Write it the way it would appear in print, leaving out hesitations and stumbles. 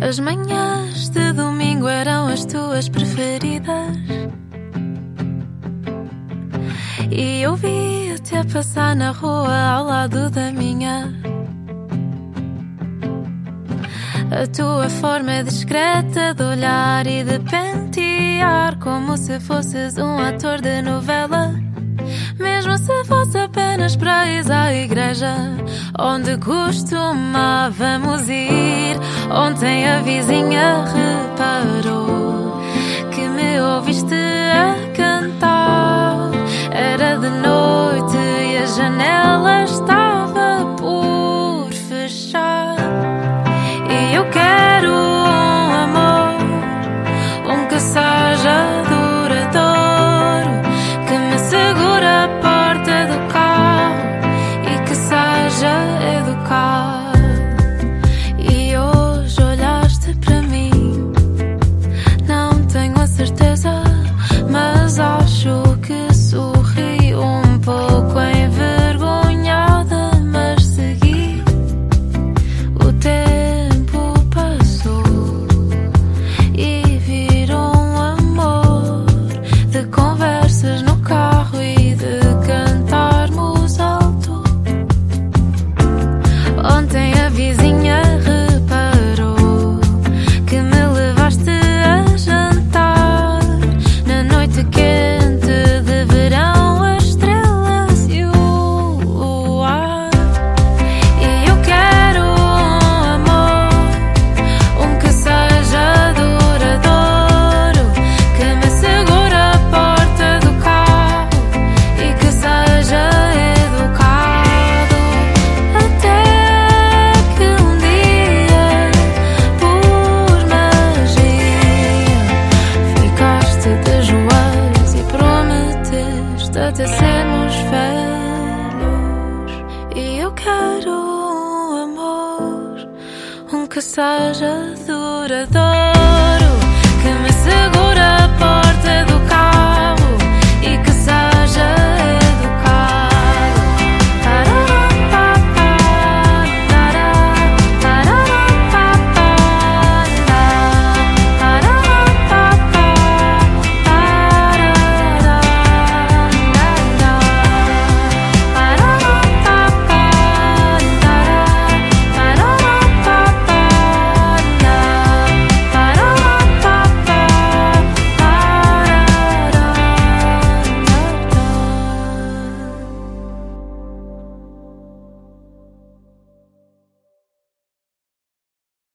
As manhãs de domingo eram as tuas preferidas, e eu via-te a passar na rua ao lado da minha. A tua forma discreta de olhar e de pentear, como se fosses um ator de novela, mesmo se fosse apenas para ir à igreja onde costumávamos ir. Ontem a vizinha reparou que me ouviste a cantar. Era de noite e a janela estava por fechar. E eu quero um amor, que seja duradouro, que me segure a porta do carro e que seja educado. E hoje olhaste para mim, não tenho a certeza, mas acho que sorri um pouco envergonhada, mas segui. O tempo passou e virou um amor de conversas no carro e de cantarmos alto. Ontem a vizinha reparou que me levaste a jantar na noite quente de verão, as estrelas e o ar. E eu quero um amor, que seja duradouro, que me segure a porta do carro e que seja educado. Até que um dia, por magia, ficaste de joelhos e prometeste até sermos velhos. E eu quero um amor, que seja duradouro, que me segure